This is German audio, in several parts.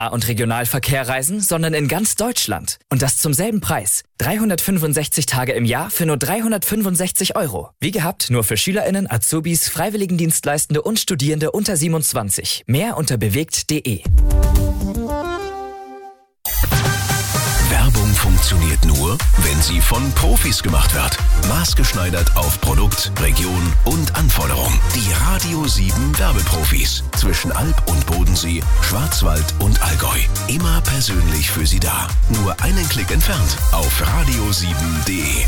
und Regionalverkehr reisen, sondern in ganz Deutschland. Und das zum selben Preis. 365 Tage im Jahr für nur 365 €. Wie gehabt, nur für SchülerInnen, Azubis, Freiwilligendienstleistende und Studierende unter 27. Mehr unter bewegt.de. Werbung funktioniert nur, wenn sie von Profis gemacht wird. Maßgeschneidert auf Produkt, Region und Anforderung. Die Radio 7 Werbeprofis. Zwischen Alb und Bodensee, Schwarzwald und Allgäu. Immer persönlich für Sie da. Nur einen Klick entfernt auf radio7.de.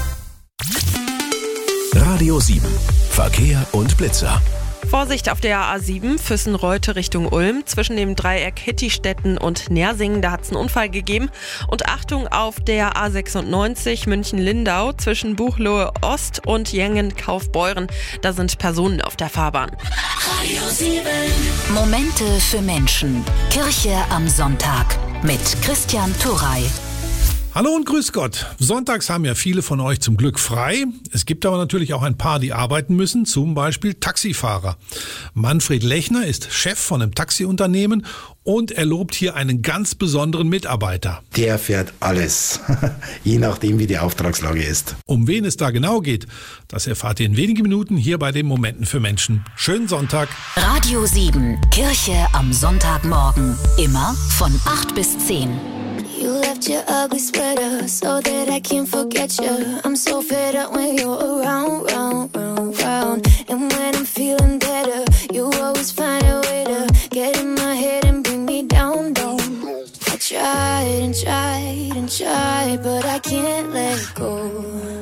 Radio 7. Verkehr und Blitzer. Vorsicht auf der A7 Füssen-Reute Richtung Ulm. Zwischen dem Dreieck Hittistetten und Nersingen, da hat es einen Unfall gegeben. Und Achtung auf der A96 München-Lindau zwischen Buchloe Ost und Jengen-Kaufbeuren. Da sind Personen auf der Fahrbahn. Radio 7. Momente für Menschen. Kirche am Sonntag mit Christian Turrey. Hallo und grüß Gott. Sonntags haben ja viele von euch zum Glück frei. Es gibt aber natürlich auch ein paar, die arbeiten müssen, zum Beispiel Taxifahrer. Manfred Lechner ist Chef von einem Taxiunternehmen und er lobt hier einen ganz besonderen Mitarbeiter. Der fährt alles, je nachdem wie die Auftragslage ist. Um wen es da genau geht, das erfahrt ihr in wenigen Minuten hier bei den Momenten für Menschen. Schönen Sonntag. Radio 7, Kirche am Sonntagmorgen. Immer von 8 bis 10. You left your ugly sweater so that I can't forget you. I'm so fed up when you're around, round, round, round. And when I'm feeling better, you always find a way to get in my head and bring me down, down. I tried and tried and tried, but I can't let go.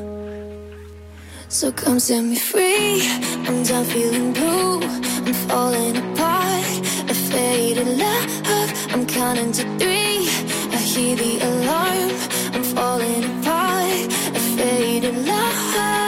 So come set me free. I'm done feeling blue. I'm falling apart. A faded love. I'm counting to 3. I hear the alarm. I'm falling apart. A faded love.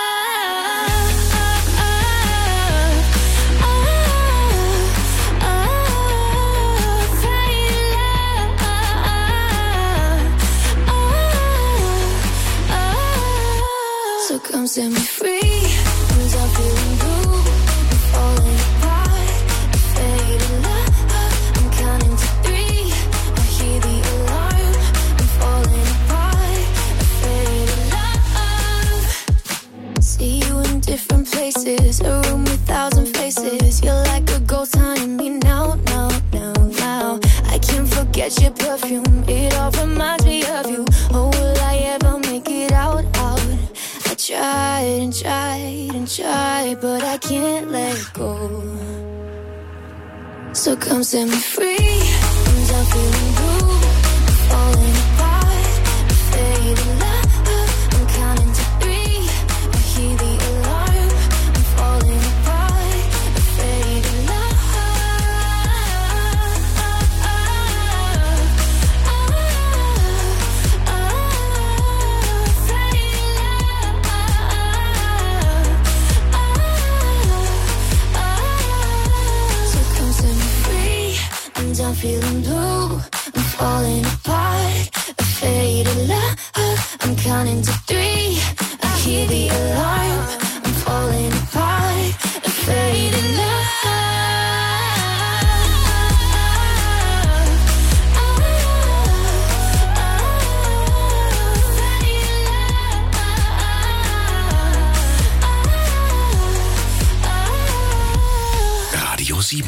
So come set me free. I'm done feeling blue. I'm falling apart. A faded love. I'm counting to 3. I hear the alarm. I'm falling apart. A faded love. See you in different places. A room with 1,000 faces. You're like a ghost haunting me now, now, now, now. I can't forget your perfume. It all reminds me of you. Oh, will I ever make it out, out? I tried and tried and tried, but I can't let go. So come set me free. I'm done feeling blue. I'm falling apart. A faded love. I'm counting to 3. I hear the alarm. I'm falling apart. A faded love. I'm feeling blue, I'm falling apart. A faded love, I'm counting to 3. I hear the alarm, I'm falling apart. A faded love. Radio 7.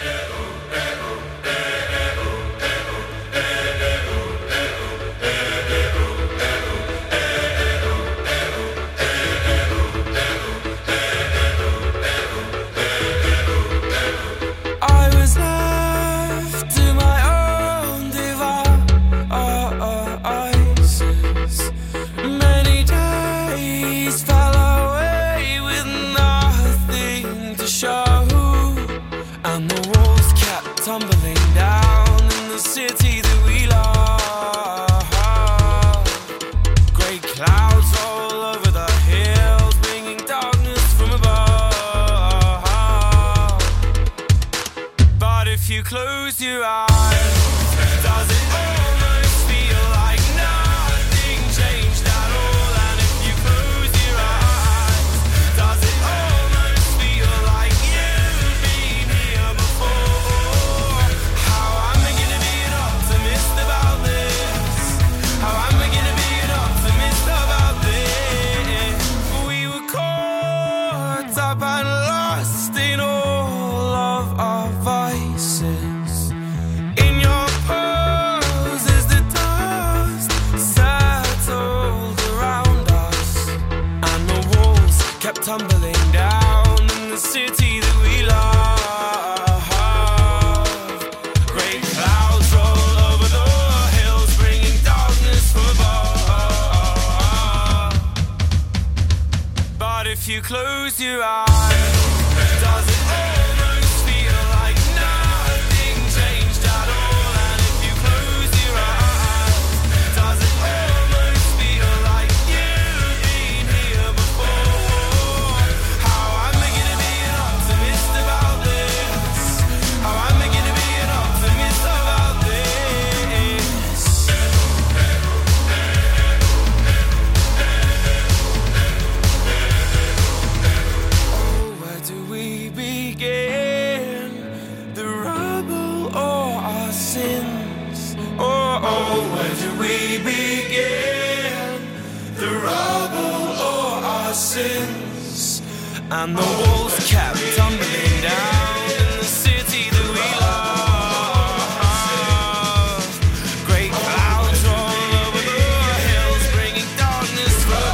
Close your eyes. Does it almost feel like nothing changed at all? And if you close your eyes, does it almost feel like you've been here before? How am I gonna be you close your eyes, does it almost feel like nothing changed at all? And if you close your eyes, does it almost feel like you've been here before? How am I gonna be an optimist about this? How am I gonna be an optimist about this? Oh, where do we begin? The rubble or our sins? Oh, where do we begin? The rubble or our sins? And the walls kept tumbling down in the city that we love. Great clouds roll over the hills, bringing darkness for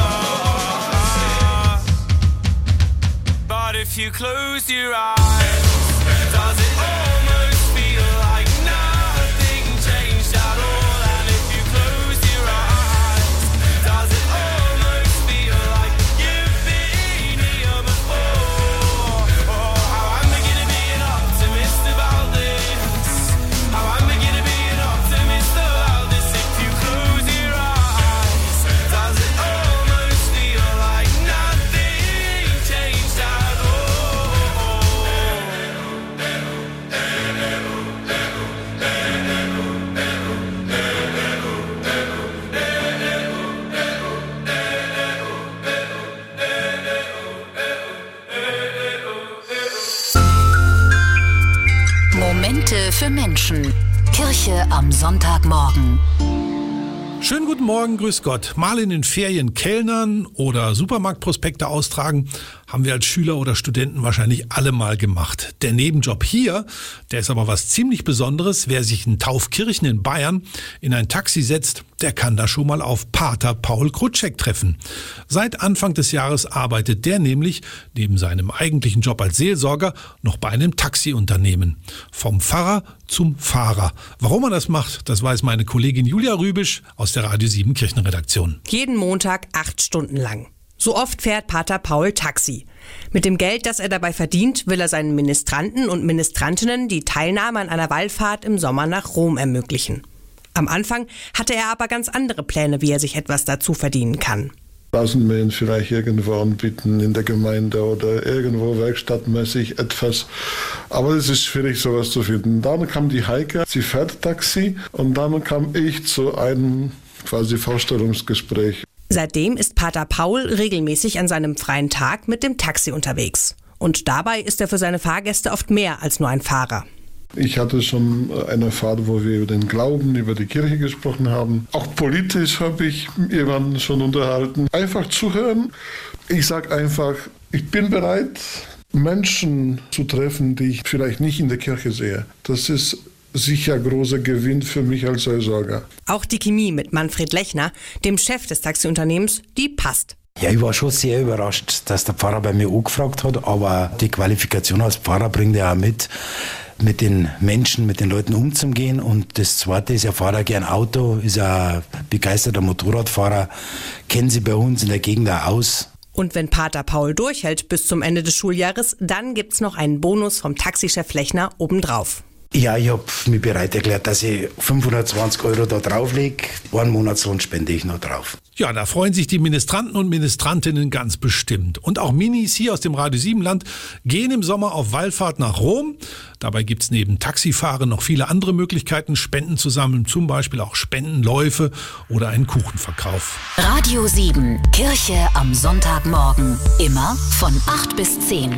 us. But if you close your eyes, does it almost feel like nothing changed at all? And if you close your eyes, does it almost feel like you've been here before? Oh, how am I gonna be an optimist about this? How am I gonna be an optimist about this? If you close your eyes, does it almost feel like nothing changed at all? Momente für Menschen. Kirche am Sonntagmorgen. Schönen guten Morgen, grüß Gott. Mal in den Ferien kellnern oder Supermarktprospekte austragen, haben wir als Schüler oder Studenten wahrscheinlich alle mal gemacht. Der Nebenjob hier, der ist aber was ziemlich Besonderes. Wer sich in Taufkirchen in Bayern in ein Taxi setzt, der kann da schon mal auf Pater Paul Krutschek treffen. Seit Anfang des Jahres arbeitet der nämlich neben seinem eigentlichen Job als Seelsorger noch bei einem Taxiunternehmen. Vom Pfarrer zum Fahrer. Warum er das macht, das weiß meine Kollegin Julia Rübisch aus der Radio 7 Kirchenredaktion. Jeden Montag 8 Stunden lang. So oft fährt Pater Paul Taxi. Mit dem Geld, das er dabei verdient, will er seinen Ministranten und Ministrantinnen die Teilnahme an einer Wallfahrt im Sommer nach Rom ermöglichen. Am Anfang hatte er aber ganz andere Pläne, wie er sich etwas dazu verdienen kann. Rasenmähen vielleicht irgendwo anbieten in der Gemeinde oder irgendwo werkstattmäßig etwas. Aber es ist schwierig, sowas zu finden. Dann kam die Heike, sie fährt Taxi und dann kam ich zu einem quasi Vorstellungsgespräch. Seitdem ist Pater Paul regelmäßig an seinem freien Tag mit dem Taxi unterwegs. Und dabei ist er für seine Fahrgäste oft mehr als nur ein Fahrer. Ich hatte schon eine Fahrt, wo wir über den Glauben, über die Kirche gesprochen haben. Auch politisch habe ich jemanden schon unterhalten. Einfach zuhören. Ich sage einfach, ich bin bereit, Menschen zu treffen, die ich vielleicht nicht in der Kirche sehe. Das ist sicher großer Gewinn für mich als Seelsorger. Auch die Chemie mit Manfred Lechner, dem Chef des Taxiunternehmens, die passt. Ja, ich war schon sehr überrascht, dass der Pfarrer bei mir angefragt hat, aber die Qualifikation als Pfarrer bringt er auch mit den Menschen, mit den Leuten umzugehen. Und das Zweite ist, er fährt auch gern Auto, ist ein begeisterter Motorradfahrer, kennen sie bei uns in der Gegend auch aus. Und wenn Pater Paul durchhält bis zum Ende des Schuljahres, dann gibt's noch einen Bonus vom Taxichef Lechner obendrauf. Ja, ich habe mich bereit erklärt, dass ich 520 € da drauflege. 1 Monatslohn spende ich noch drauf. Ja, da freuen sich die Ministranten und Ministrantinnen ganz bestimmt. Und auch Minis hier aus dem Radio 7 Land gehen im Sommer auf Wallfahrt nach Rom. Dabei gibt's neben Taxifahren noch viele andere Möglichkeiten, Spenden zu sammeln. Zum Beispiel auch Spendenläufe oder einen Kuchenverkauf. Radio 7, Kirche am Sonntagmorgen. Immer von 8 bis 10.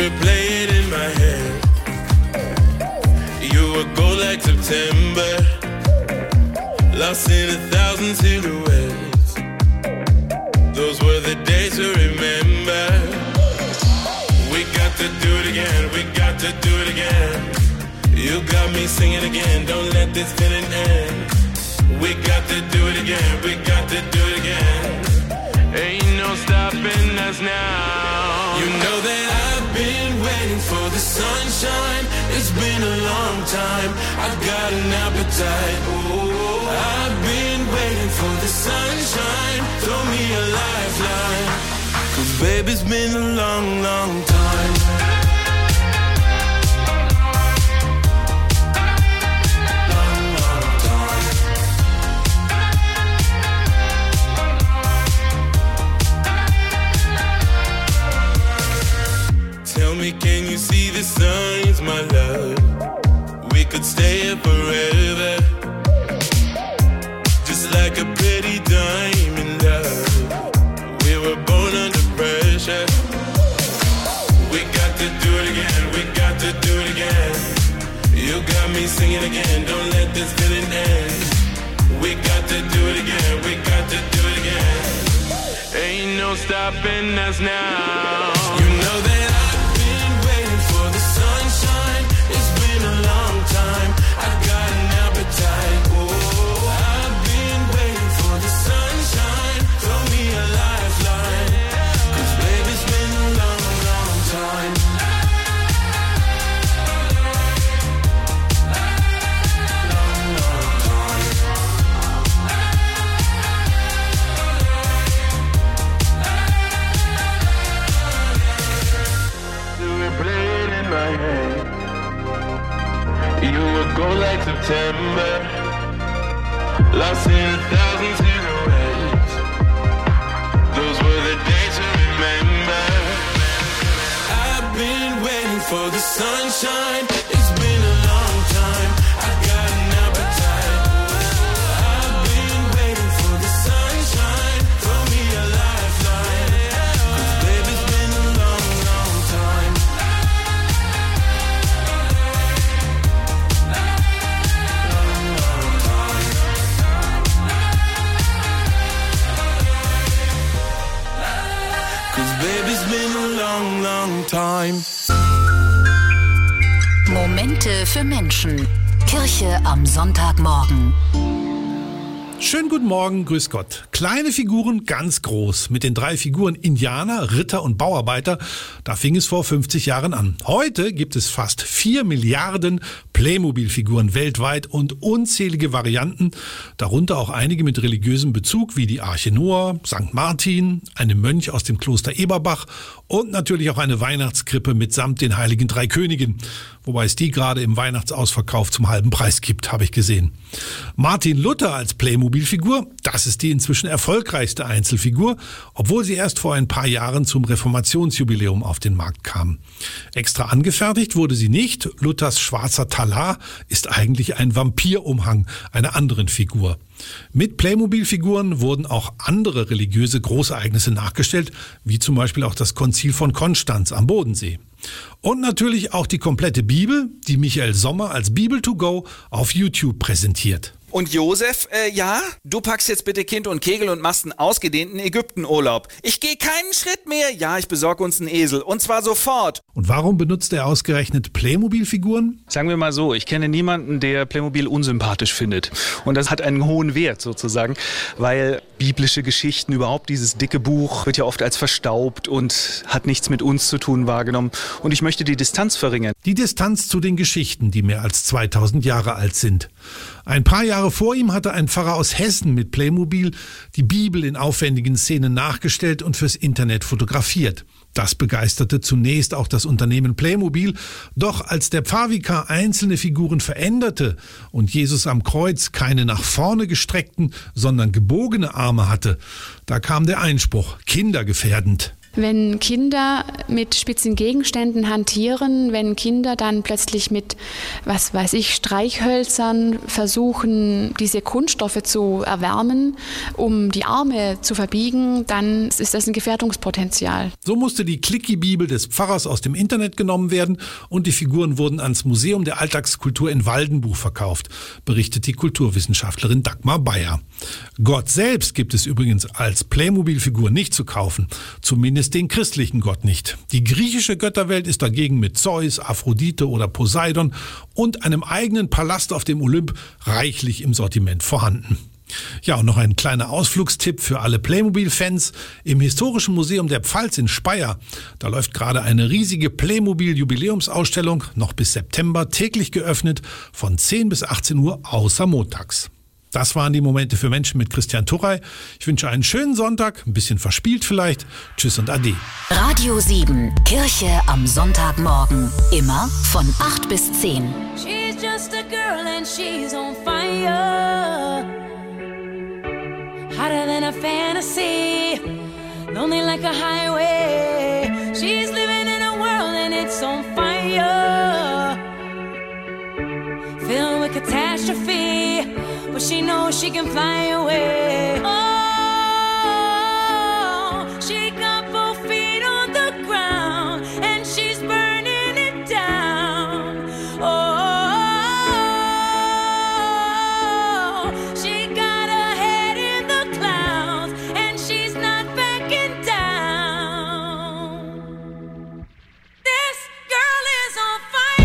replay it in my head. You were gold like September, lost in 1,000 silhouettes. Those were the days to remember. We got to do it again, we got to do it again. You got me singing again, don't let this feeling end. We got to do it again, we got to do it again. Ain't no stopping us now. You know that I've been waiting for the sunshine. It's been a long time, I've got an appetite. Oh, I've been waiting for the sunshine. Throw me a lifeline, 'cause baby, it's been a long, long time. Tell me, can you see the signs, my love? We could stay here forever, just like a pretty diamond, love. We were born under pressure. We got to do it again, we got to do it again. You got me singing again, don't let this feeling end. We got to do it again, we got to do it again. Ain't no stopping us now. You know that I've been waiting for the sunshine. It's been a long time, I've got an appetite. Oh, I've been waiting for the sunshine. Throw me a lifeline, 'cause baby, it's been a long, long time. Long, long time. Play it in my head. You would go like September, lost in 1,000 silhouettes. Those were the days to remember. I've been waiting for the sunshine. It's been a long time, I've got an appetite. I've been waiting for the sunshine. Throw me a lifeline, 'cause baby, it's been a long, long time. Baby's been a long, long time. Momente für Menschen. Kirche am Sonntagmorgen. Schönen guten Morgen, grüß Gott. Kleine Figuren, ganz groß. Mit den 3 Figuren Indianer, Ritter und Bauarbeiter, da fing es vor 50 Jahren an. Heute gibt es fast 4 Milliarden Playmobil-Figuren weltweit und unzählige Varianten, darunter auch einige mit religiösem Bezug wie die Arche Noah, St. Martin, einem Mönch aus dem Kloster Eberbach und natürlich auch eine Weihnachtskrippe mitsamt den heiligen 3 Königen, wobei es die gerade im Weihnachtsausverkauf zum halben Preis gibt, habe ich gesehen. Martin Luther als Playmobil-Figur, das ist die inzwischen erfolgreichste Einzelfigur, obwohl sie erst vor ein paar Jahren zum Reformationsjubiläum auf den Markt kam. Extra angefertigt wurde sie nicht. Luthers schwarzer Talar ist eigentlich ein Vampirumhang einer anderen Figur. Mit Playmobil-Figuren wurden auch andere religiöse Großereignisse nachgestellt, wie zum Beispiel auch das Konzil von Konstanz am Bodensee. Und natürlich auch die komplette Bibel, die Michael Sommer als Bibel to go auf YouTube präsentiert. Und Josef, ja? Du packst jetzt bitte Kind und Kegel und machst einen ausgedehnten Ägyptenurlaub. Ich gehe keinen Schritt mehr. Ja, ich besorge uns einen Esel. Und zwar sofort. Und warum benutzt er ausgerechnet Playmobil-Figuren? Sagen wir mal so, ich kenne niemanden, der Playmobil unsympathisch findet. Und das hat einen hohen Wert sozusagen, weil biblische Geschichten, überhaupt dieses dicke Buch, wird ja oft als verstaubt und hat nichts mit uns zu tun wahrgenommen. Und ich möchte die Distanz verringern. Die Distanz zu den Geschichten, die mehr als 2000 Jahre alt sind. Ein paar Jahre vor ihm hatte ein Pfarrer aus Hessen mit Playmobil die Bibel in aufwendigen Szenen nachgestellt und fürs Internet fotografiert. Das begeisterte zunächst auch das Unternehmen Playmobil, doch als der Pfarrvikar einzelne Figuren veränderte und Jesus am Kreuz keine nach vorne gestreckten, sondern gebogene Arme hatte, da kam der Einspruch, kindergefährdend. Wenn Kinder mit spitzen Gegenständen hantieren, wenn Kinder dann plötzlich mit, was weiß ich, Streichhölzern versuchen, diese Kunststoffe zu erwärmen, um die Arme zu verbiegen, dann ist das ein Gefährdungspotenzial. So musste die Clicky-Bibel des Pfarrers aus dem Internet genommen werden und die Figuren wurden ans Museum der Alltagskultur in Waldenbuch verkauft, berichtet die Kulturwissenschaftlerin Dagmar Bayer. Gott selbst gibt es übrigens als Playmobil-Figur nicht zu kaufen, zumindest den christlichen Gott nicht. Die griechische Götterwelt ist dagegen mit Zeus, Aphrodite oder Poseidon und einem eigenen Palast auf dem Olymp reichlich im Sortiment vorhanden. Ja, und noch ein kleiner Ausflugstipp für alle Playmobil-Fans. Im Historischen Museum der Pfalz in Speyer, da läuft gerade eine riesige Playmobil-Jubiläumsausstellung, noch bis September täglich geöffnet, von 10 bis 18 Uhr außer montags. Das waren die Momente für Menschen mit Christian Turrey. Ich wünsche einen schönen Sonntag, ein bisschen verspielt vielleicht. Tschüss und Ade. Radio 7, Kirche am Sonntagmorgen. Immer von 8 bis 10. She's just a girl and she's on fire. Hotter than a fantasy. Lonely like a highway. She's living in a world and it's on fire. Filled with catastrophe. But she knows she can fly away. Oh, she got both feet on the ground and she's burning it down. Oh, she got her head in the clouds and she's not backing down. This girl is on fire.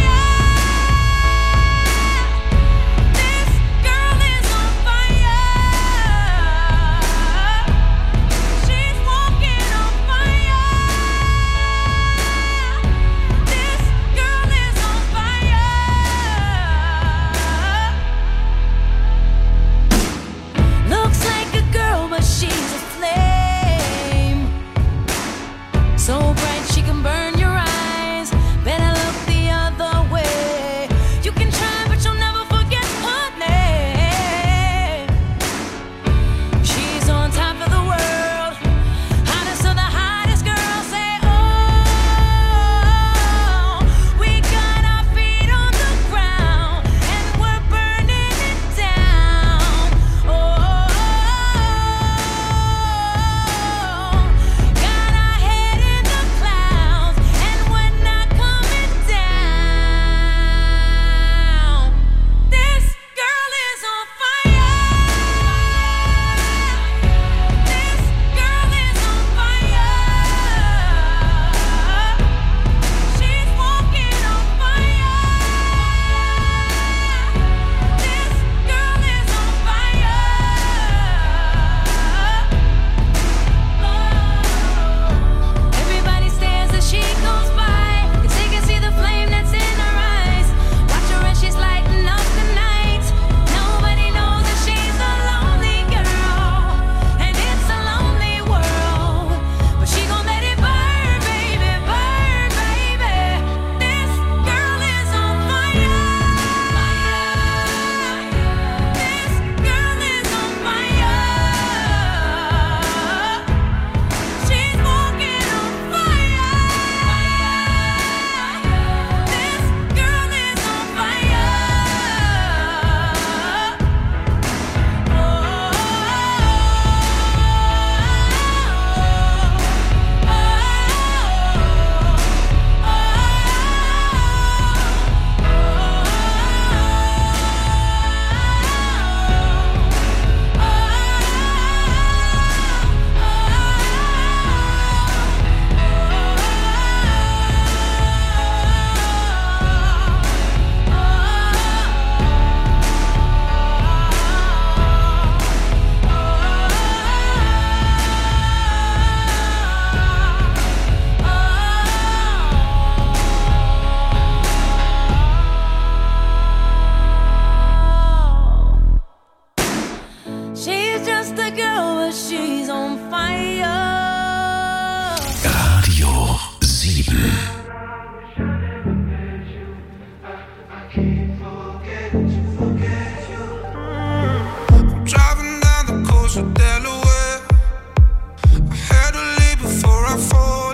Driving down the coast of Delaware. I had to leave before I fall.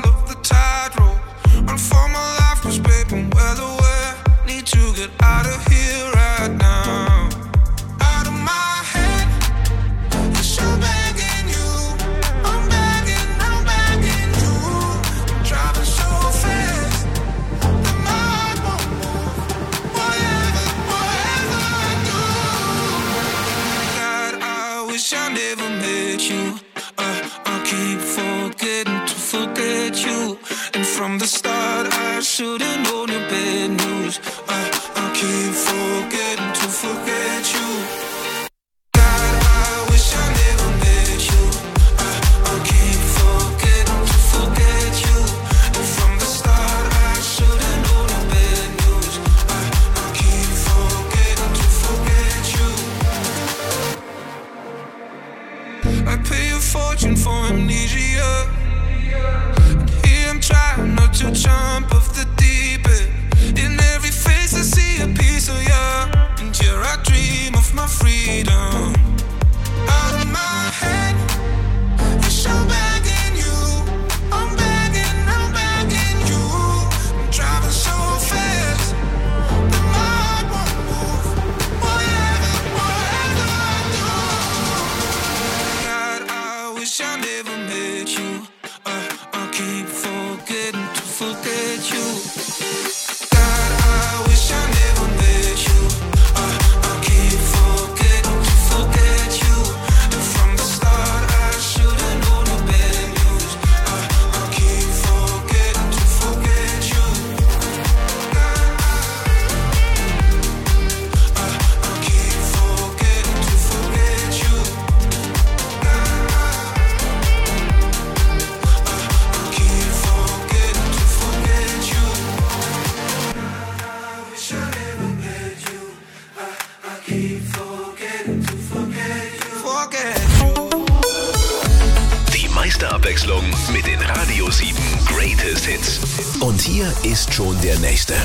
met you. I keep forgetting to forget you. And from the start I should've known your bad news. I keep forgetting to forget you. God, I wish I never met you. I keep forgetting to forget you. And from the start I should've known your bad news. I keep forgetting to forget you. I pay a fortune for amnesia. And here I'm trying not to jump off the deep end. In every face I see a piece of you. And here I dream of my freedom. Out of my head, wish I'm begging you. I'm begging you. I'm driving so fast, but my heart won't move. Whatever I do. God, I wish I never met you. I keep forgetting to forget you. God, I wish I never met you. I keep forgetting to forget you. And from the start I should've known the bad news. I keep forgetting to forget you. I keep forgetting to forget you. I keep forgetting to forget you. I wish I never met you. I keep forgetting to forget you. Forget you. Die meiste Abwechslung mit den Radio 7 Greatest Hits. Und hier ist schon der nächste.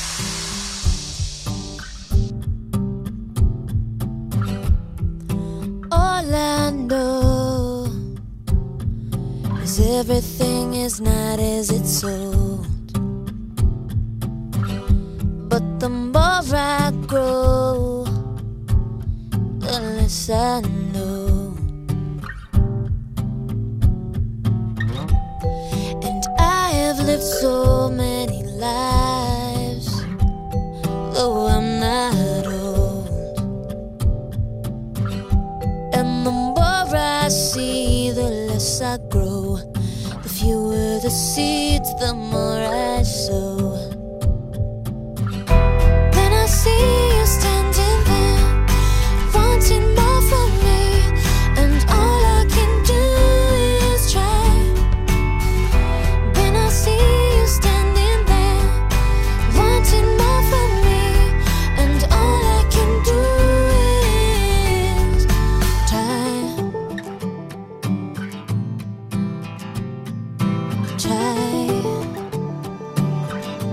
All I know is everything is not as it's sold. But the more I grow, the less I know. And I have lived so many lives, though I'm not old. And the more I see, the less I grow. The fewer the seeds, the more I sow. Then I see you standing there, wanting more from me, and all I can do is try. Then I see you standing there, wanting more from me, and all I can do is try. Try.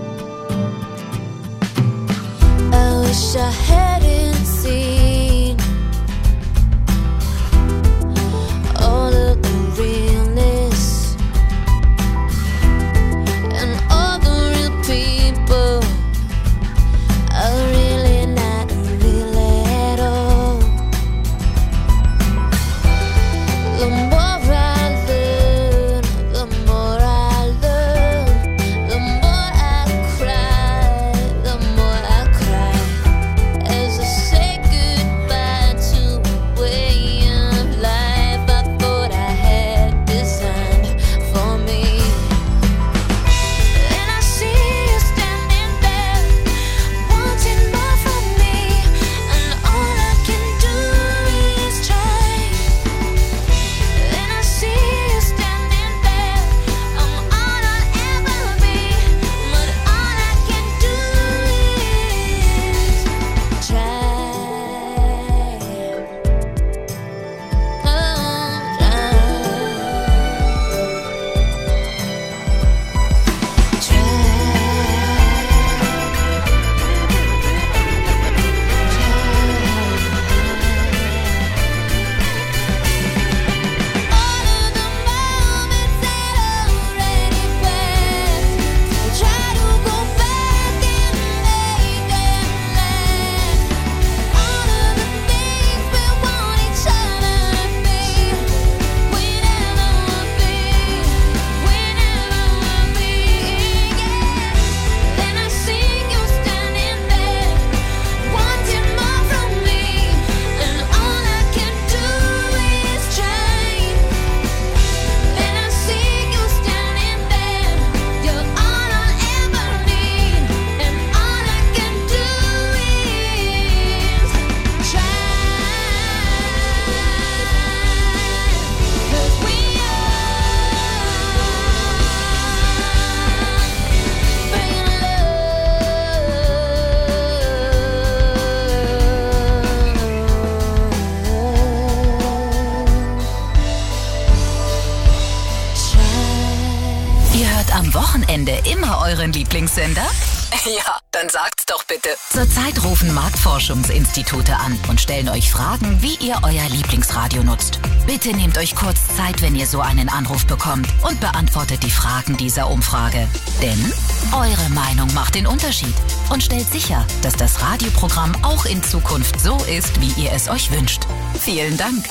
am Wochenende immer euren Lieblingssender? Ja, dann sagt's doch bitte. Zurzeit rufen Marktforschungsinstitute an und stellen euch Fragen, wie ihr euer Lieblingsradio nutzt. Bitte nehmt euch kurz Zeit, wenn ihr so einen Anruf bekommt und beantwortet die Fragen dieser Umfrage. Denn eure Meinung macht den Unterschied und stellt sicher, dass das Radioprogramm auch in Zukunft so ist, wie ihr es euch wünscht. Vielen Dank.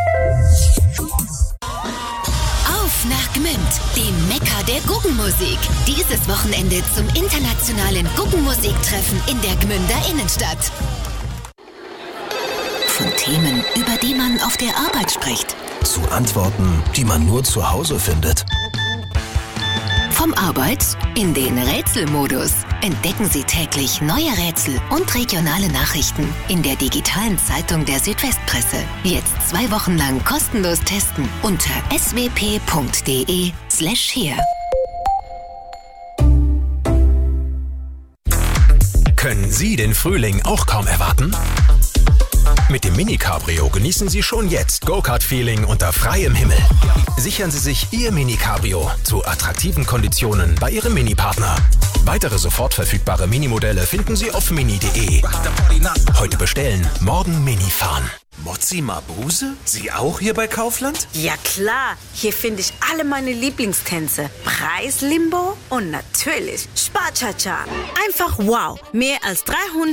Auf nach Gmünd, dem Mekka der Guggenmusik. Dieses Wochenende zum internationalen Guggenmusiktreffen in der Gmünder Innenstadt. Von Themen, über die man auf der Arbeit spricht. Zu Antworten, die man nur zu Hause findet. Vom Arbeits- in den Rätselmodus. Entdecken Sie täglich neue Rätsel und regionale Nachrichten in der digitalen Zeitung der Südwestpresse. Jetzt 2 Wochen lang kostenlos testen unter swp.de/hier. Können Sie den Frühling auch kaum erwarten? Mit dem Mini-Cabrio genießen Sie schon jetzt Go-Kart-Feeling unter freiem Himmel. Sichern Sie sich Ihr Mini-Cabrio zu attraktiven Konditionen bei Ihrem Mini-Partner. Weitere sofort verfügbare Minimodelle finden Sie auf mini.de. Heute bestellen, morgen Mini fahren. Mozzi Mabuse? Sie auch hier bei Kaufland? Ja klar, hier finde ich alle meine Lieblingstänze. Preislimbo und natürlich Spa-Cha-Cha. Einfach wow, mehr als 300